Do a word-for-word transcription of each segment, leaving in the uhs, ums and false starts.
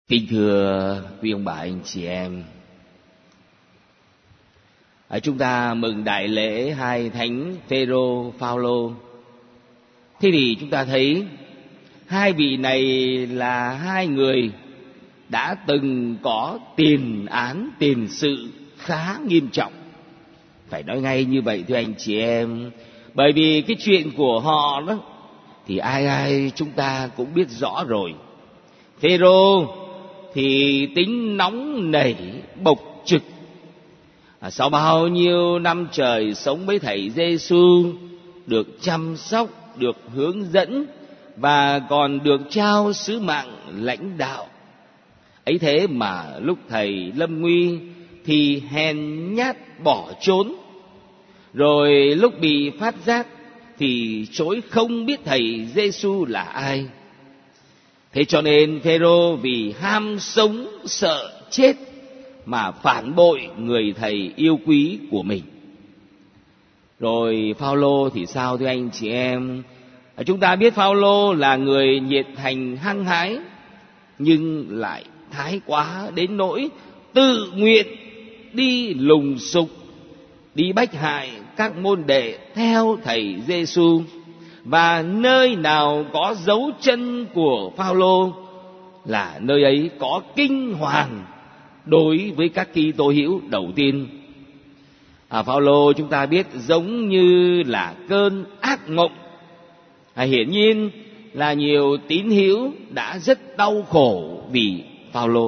Kính thưa quý ông bà anh chị em, à, chúng ta mừng đại lễ hai thánh Phêrô, Phao-lô. Thế thì chúng ta thấy hai vị này là hai người đã từng có tiền án tiền sự khá nghiêm trọng. Phải nói ngay như vậy thưa anh chị em, bởi vì cái chuyện của họ đó thì ai ai chúng ta cũng biết rõ rồi. Phêrô thì tính nóng nảy, bộc trực. À, sau bao nhiêu năm trời sống với thầy Giêsu, được chăm sóc, được hướng dẫn và còn được trao sứ mạng lãnh đạo. Ấy thế mà lúc thầy lâm nguy thì hèn nhát bỏ trốn, rồi lúc bị phát giác thì chối không biết thầy Giêsu là ai. Thế cho nên Phêrô vì ham sống sợ chết mà phản bội người thầy yêu quý của mình. Rồi Phao-lô thì sao thưa anh chị em? Chúng ta biết Phao-lô là người nhiệt thành hăng hái, nhưng lại thái quá đến nỗi tự nguyện đi lùng sục, đi bách hại các môn đệ theo thầy Giêsu. Và nơi nào có dấu chân của Phao-lô là nơi ấy có kinh hoàng đối với các Kitô hữu đầu tiên. À, Phao-lô chúng ta biết giống như là cơn ác mộng. À, hiển nhiên là nhiều tín hữu đã rất đau khổ vì Phao-lô.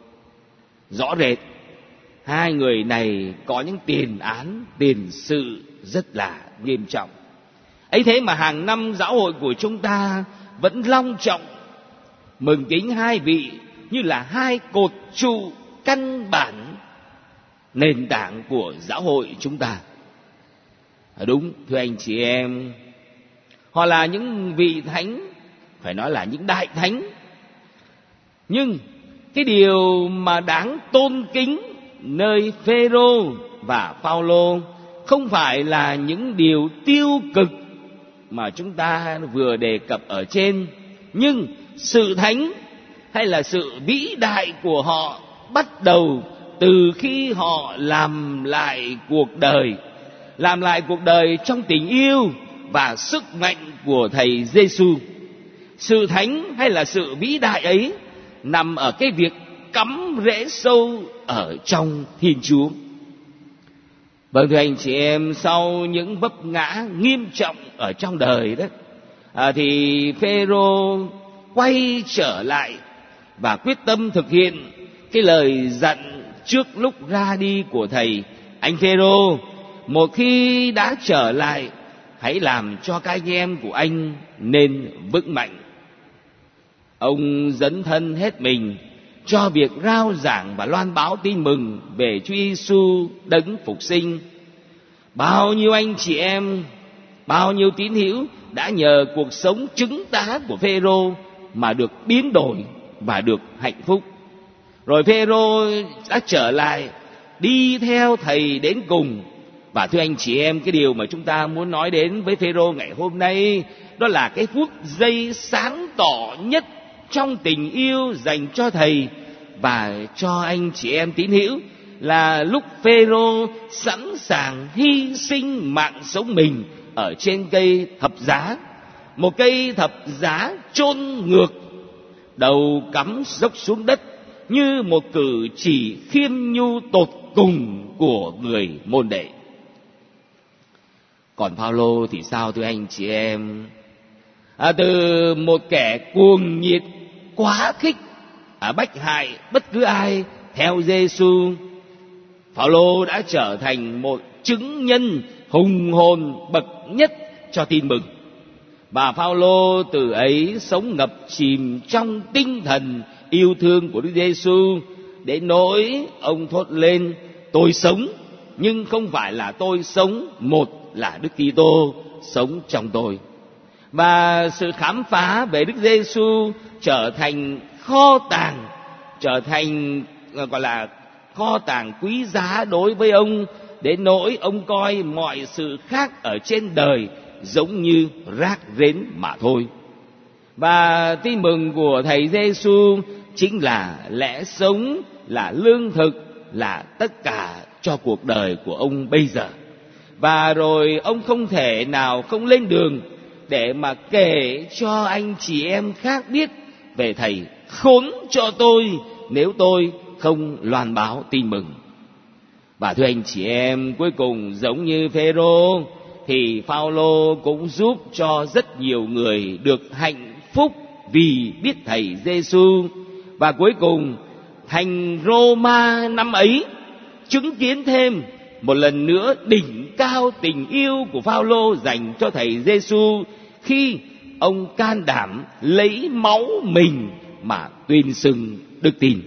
Rõ rệt hai người này có những tiền án tiền sự rất là nghiêm trọng. Ấy thế mà hàng năm giáo hội của chúng ta vẫn long trọng mừng kính hai vị như là hai cột trụ căn bản nền tảng của giáo hội chúng ta. Đúng thưa anh chị em, họ là những vị thánh, phải nói là những đại thánh. Nhưng cái điều mà đáng tôn kính nơi Phêrô và Phao-lô không phải là những điều tiêu cực mà chúng ta vừa đề cập ở trên, nhưng sự thánh hay là sự vĩ đại của họ bắt đầu từ khi họ làm lại cuộc đời, làm lại cuộc đời trong tình yêu và sức mạnh của thầy Giêsu. Sự thánh hay là sự vĩ đại ấy nằm ở cái việc cắm rễ sâu ở trong Thiên Chúa. Vâng thưa anh chị em, sau những vấp ngã nghiêm trọng ở trong đời đó, à, thì Phêrô quay trở lại và quyết tâm thực hiện cái lời dặn trước lúc ra đi của thầy. Anh Phêrô, một khi đã trở lại, hãy làm cho các anh em của anh nên vững mạnh. Ông dấn thân hết mình cho việc rao giảng và loan báo tin mừng về Chúa Giêsu đấng phục sinh. Bao nhiêu anh chị em, bao nhiêu tín hữu đã nhờ cuộc sống chứng tá của Phêrô mà được biến đổi và được hạnh phúc. Rồi Phêrô đã trở lại đi theo thầy đến cùng. Và thưa anh chị em, cái điều mà chúng ta muốn nói đến với Phêrô ngày hôm nay, đó là cái phút giây sáng tỏ nhất trong tình yêu dành cho thầy và cho anh chị em tín hữu, là lúc Phêrô sẵn sàng hy sinh mạng sống mình ở trên cây thập giá. Một cây thập giá chôn ngược, đầu cắm dốc xuống đất, như một cử chỉ khiêm nhu tột cùng của người môn đệ. Còn Phao-lô thì sao thưa anh chị em? À, từ một kẻ cuồng nhiệt quá khích, à, bách hại bất cứ ai theo Giêsu, Phao-lô đã trở thành một chứng nhân hùng hồn bậc nhất cho tin mừng. Và Phao-lô từ ấy sống ngập chìm trong tinh thần yêu thương của Đức Giêsu, đến nỗi ông thốt lên: tôi sống, nhưng không phải là tôi sống, một là Đức Kitô sống trong tôi. Và sự khám phá về Đức Giêsu trở thành kho tàng, trở thành gọi là kho tàng quý giá đối với ông, đến nỗi ông coi mọi sự khác ở trên đời giống như rác rến mà thôi. Và tin mừng của thầy Giêsu chính là lẽ sống, là lương thực, là tất cả cho cuộc đời của ông bây giờ. Và rồi ông không thể nào không lên đường để mà kể cho anh chị em khác biết về Thầy. Khốn cho tôi nếu tôi không loan báo tin mừng. Và thưa anh chị em, cuối cùng giống như Phêrô thì Phao-lô cũng giúp cho rất nhiều người được hạnh phúc vì biết Thầy Giêsu. Và cuối cùng thành Roma năm ấy chứng kiến thêm một lần nữa đỉnh cao tình yêu của Phao-lô dành cho Thầy Giêsu khi ông can đảm lấy máu mình mà tuyên xưng đức tin.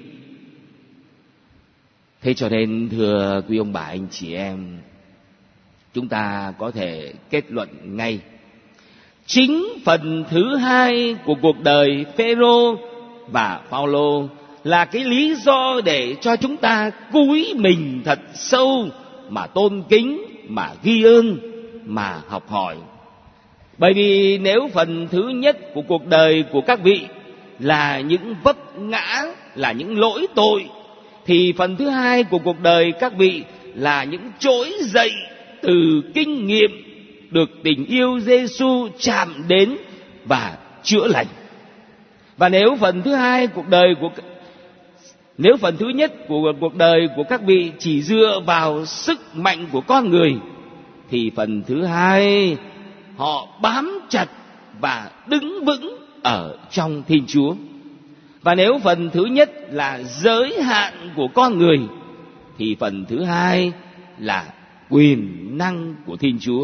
Thế cho nên thưa quý ông bà anh chị em, chúng ta có thể kết luận ngay, chính phần thứ hai của cuộc đời Phêrô và Phao-lô là cái lý do để cho chúng ta cúi mình thật sâu mà tôn kính, mà ghi ơn, mà học hỏi. Bởi vì nếu phần thứ nhất của cuộc đời của các vị là những vấp ngã, là những lỗi tội, thì phần thứ hai của cuộc đời các vị là những trỗi dậy từ kinh nghiệm được tình yêu Giêsu chạm đến và chữa lành. Và nếu phần thứ hai cuộc đời của nếu phần thứ nhất của cuộc đời của các vị chỉ dựa vào sức mạnh của con người, thì phần thứ hai họ bám chặt và đứng vững ở trong Thiên Chúa. Và nếu phần thứ nhất là giới hạn của con người, thì phần thứ hai là quyền năng của Thiên Chúa.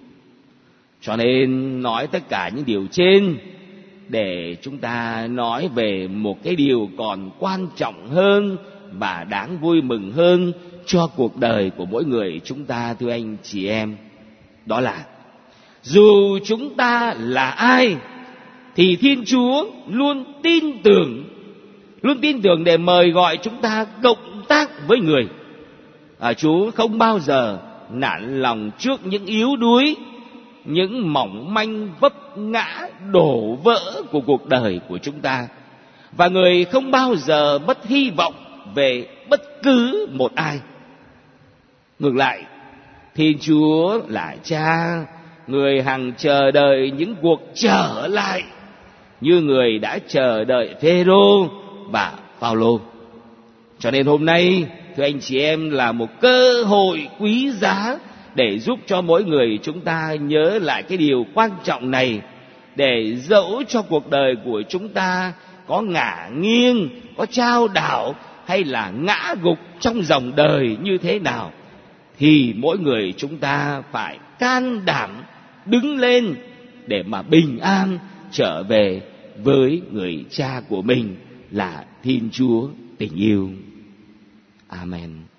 Cho nên nói tất cả những điều trên để chúng ta nói về một cái điều còn quan trọng hơn và đáng vui mừng hơn cho cuộc đời của mỗi người chúng ta, thưa anh chị em. Đó là dù chúng ta là ai thì Thiên Chúa luôn tin tưởng, luôn tin tưởng để mời gọi chúng ta cộng tác với người. À, Chúa không bao giờ nản lòng trước những yếu đuối, những mỏng manh vấp ngã đổ vỡ của cuộc đời của chúng ta. Và người không bao giờ mất hy vọng về bất cứ một ai. Ngược lại, Thiên Chúa là Cha, người hằng chờ đợi những cuộc trở lại như người đã chờ đợi Phêrô và Phao-lô. Cho nên hôm nay, thưa anh chị em, là một cơ hội quý giá để giúp cho mỗi người chúng ta nhớ lại cái điều quan trọng này, để dẫu cho cuộc đời của chúng ta có ngả nghiêng, có chao đảo hay là ngã gục trong dòng đời như thế nào, thì mỗi người chúng ta phải can đảm đứng lên để mà bình an trở về với người Cha của mình là Thiên Chúa tình yêu. Amen.